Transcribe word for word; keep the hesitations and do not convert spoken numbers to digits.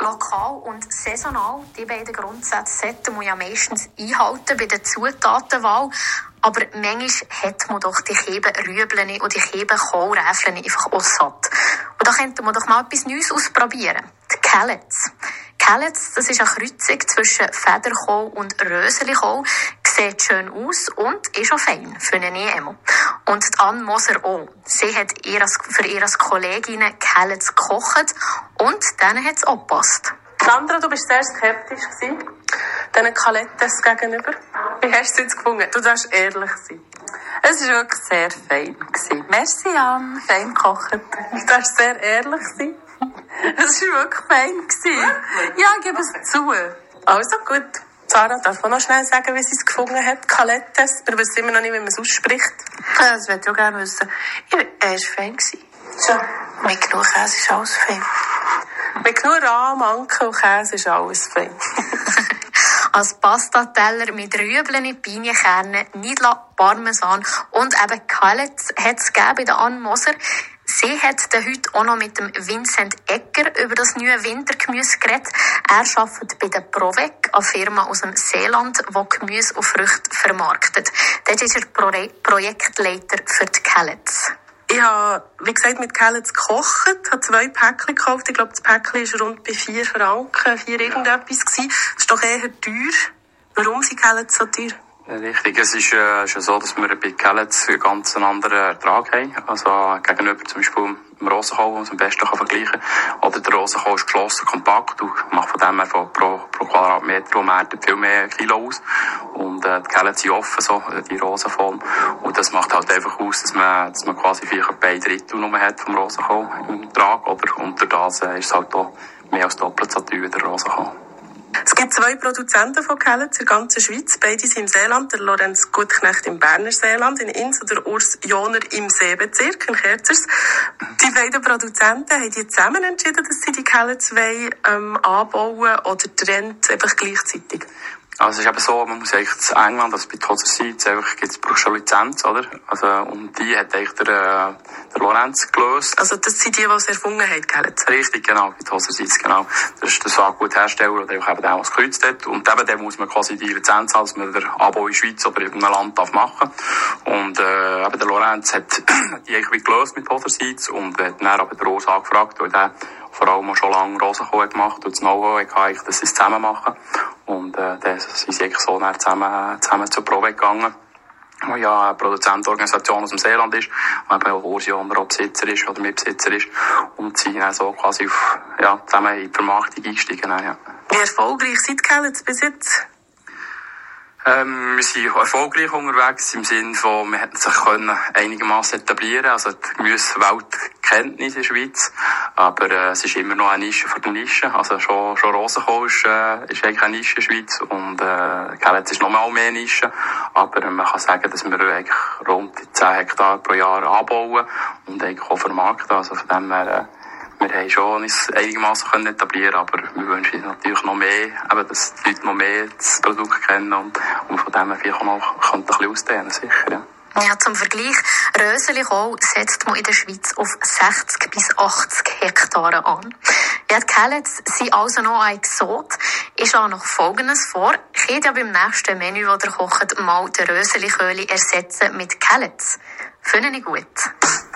Lokal und saisonal, die beiden Grundsätze sollten wir ja meistens einhalten bei der Zutatenwahl. Aber manchmal hat man doch die Keben Rüebeln und die Keben Kohlräffeln einfach auch satt. Und da könnte man doch mal etwas Neues ausprobieren. Die Callets. Callets, das ist eine Kreuzung zwischen Federkohl und Röselikohl. Sieht schön aus und ist auch fein für einen Emo. Und die Anne Moser auch. Sie hat ihr, für ihre Kolleginnen Callets gekocht und denen hat es auch gepasst. Sandra, du bist sehr skeptisch gewesen, diesen Calettes gegenüber. Wie hast du es jetzt gefunden? Du darfst ehrlich sein. Es war wirklich sehr fein gewesen. Merci, Anne. Fein gekocht. Du darfst sehr ehrlich sein. Es war wirklich fein gewesen. Ja, ich gebe es zu. Also gut. Sarah darf auch noch schnell sagen, wie sie es gefunden hat. Calettes. Wir wissen immer noch nicht, wie man es ausspricht. Ja, das möchte ich auch gerne wissen. Ja, er war fein gewesen. So. Mit genug Käse ist alles fein. Mit genug Rahm, Anke und Käse ist alles fein. Als Pastateller mit Rüebeln, Pinienkernen, Nidla, Parmesan und eben Callets hat es bei der Anne Moser. Sie hat dann heute auch noch mit dem Vincent Egger über das neue Wintergemüse geredet. Er arbeitet bei der Provec, einer Firma aus dem Seeland, die Gemüse und Früchte vermarktet. Dort ist er Pro- Projektleiter für die Callets. Ich habe, wie gesagt, mit Callets gekocht, habe zwei Päckchen gekauft. Ich glaube, das Päckchen war rund bei vier Franken, vier irgendetwas gewesen. Das ist doch eher teuer. Warum sind Callets so teuer? Richtig, es ist, äh, ist ja so, dass wir bei Callets einen ganz anderen Ertrag haben. Also gegenüber zum Beispiel dem Rosenkohl, den man am besten kann vergleichen kann. Oder der Rosenkohl ist geschlossen, kompakt und macht von dem her von pro, pro Quadratmeter um viel mehr Kilo aus. Und äh, die Callets sind offen, so, die Rosenform. Und das macht halt einfach aus, dass man, dass man quasi vielleicht beide Drittel nur hat vom Rosenkohl im Ertrag. Oder unter das äh, ist es halt auch mehr als doppelt so teuer wie der Rosenkohl. Es gibt zwei Produzenten von Callets in der ganzen Schweiz. Beide sind im Seeland. Der Lorenz Gutknecht im Berner Seeland, in Ins, und der Urs Joner im Seebezirk, in Kerzers. Die beiden Produzenten haben die zusammen entschieden, dass sie die Callets wollen, ähm, anbauen oder trennt einfach gleichzeitig. Also es ist eben so, man muss eigentlich in England, also bei Tozer Seeds, einfach gibt's, brauchst du eine Lizenz, oder? Also, und die hat eigentlich der, äh, der Lorenz gelöst. Also das sind die, die es erfunden haben, Callets? Richtig, genau, bei Tozer Seeds, genau. Das ist der Saatguthersteller, oder einfach eben der, der es gekreuzt hat. Und eben, der muss man quasi die Lizenz haben, dass man den Abo in der Schweiz oder in einem Land darf machen. Und, äh, eben der Lorenz hat die eigentlich wie gelöst mit Tozer Seeds und hat dann aber den Urs angefragt, weil der vor allem auch schon lange Rosenkohl gemacht und das Know-how hatte, dass sie es zusammen machen. Und äh, dann sind sie eigentlich so dann zusammen, zusammen zur Probe gegangen, wo ja eine Produzentenorganisation aus dem Seeland ist, wo eben auch Urs Joner auch Besitzer ist oder Mitbesitzer ist. Und sie sind dann so quasi auf, ja, zusammen in die Vermarktung eingestiegen. Ja. Wie erfolgreich sind die Callets bis jetzt? Ähm, wir sind erfolgreich unterwegs im Sinne von, wir hätten sich können einigermaßen etablieren. Also die Gemüsewelt kennt nicht in der Schweiz, aber äh, es ist immer noch eine Nische vor der Nische. Also schon, schon Rosenkohl ist, äh, ist eigentlich eine Nische in der Schweiz und äh, Callets ist noch mal mehr Nische. Aber äh, man kann sagen, dass wir eigentlich rund zehn Hektar pro Jahr anbauen und eigentlich auch vermarkten. Also von dem her, äh, wir haben schon uns einigermaßen etablieren, aber wir wünschen uns natürlich noch mehr, eben, dass die Leute noch mehr das Produkt kennen und, und von dem her vielleicht auch noch ein bisschen ausdehnen, sicher, ja. Ja, zum Vergleich, Röselikohl setzt man in der Schweiz auf sechzig bis achtzig Hektare an. Ja, die Callets sind also noch ein Exot. Ich schlage noch Folgendes vor. Könnt ja beim nächsten Menü, das ihr kocht, mal den Röseliköhli ersetzen mit Callets. Finde ich gut.